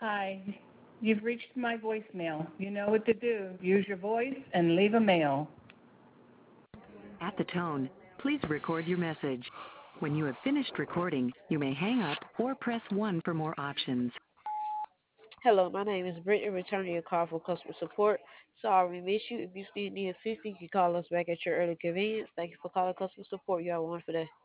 Hi. You've reached my voicemail. You know what to do. Use your voice and leave a mail. At the tone, please record your message. When you have finished recording, you may hang up or press 1 for more options. Hello, my name is Brittany, returning your call for customer support. Sorry we missed you. If you still need assistance, you can call us back at your early convenience. Thank you for calling customer support. You have a wonderful day.